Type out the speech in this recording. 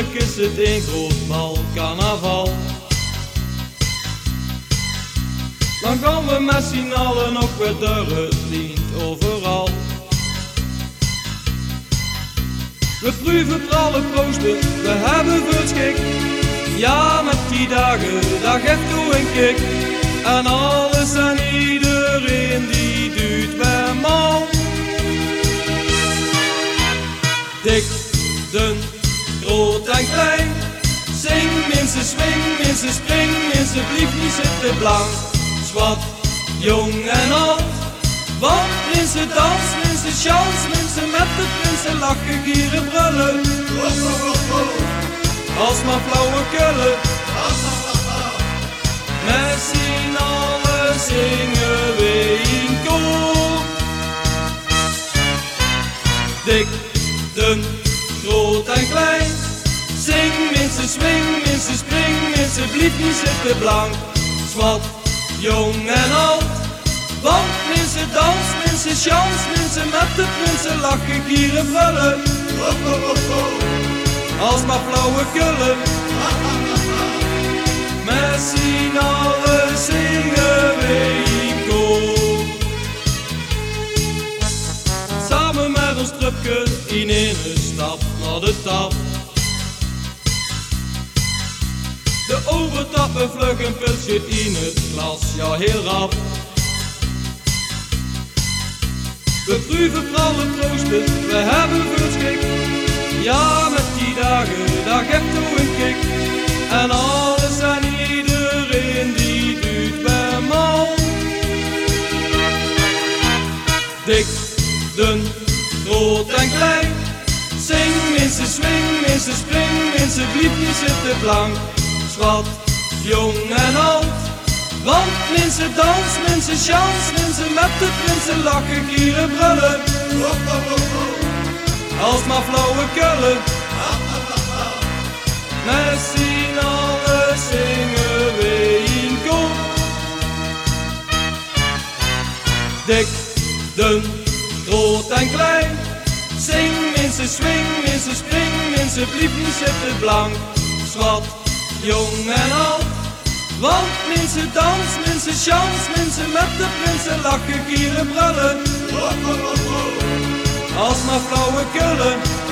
Natuurlijk is het een groot bal carnaval. Dan gaan we met z'n allen ook weer door het lint overal. We proeven alle proosten, we hebben veel schik. Ja, met die dagen, dat geeft toe een kick. En alles en iedereen die duwt bij man. Dik, dun, groot en klein. Zing mensen, swing mensen, spring mensen, blief niet zitten blank. Zwart, jong en oud. Want mensen dans, mensen chance, mensen met de prinsen lachen, gieren, brullen. Als maar flauwe kullen. Met z'n allen zingen we in koor. Dik, dun, groot en klein. Zing mensen, swing mensen, spring mensen, blief niet zitten blank. Zwart, jong en oud. Want mensen dans, mensen chance, mensen met de prinsen lachen, gieren, vullen. Als maar flauwe kullen. Met z'n allen zingen we in koor. Samen met ons trupje in ene stap naar de tap. De overtap en vlug een pilsje in het glas, ja heel rap. We proeven alle proosten, we hebben veel schik. Ja, met die dagen, dat geeft toe een kick. En alles en iedereen die duwt bij man. Dik, dun, groot en klein. Zing mensen, swing mensen, spring mensen, blief niet zitten blank. Zwart, jong en oud. Want mensen dans, mensen chance, mensen met de prinsen lachen, gieren, brullen. Als maar flauwe kullen. Met z'n allen zingen we in koor. Dik, dun, groot en klein. Zing mensen, swing mensen, spring mensen, blief niet zitten blank. Zwart, jong en oud. Want mensen dans, mensen chance, mensen met de prinsen lachen, gieren, brullen. Als maar flauwe kullen.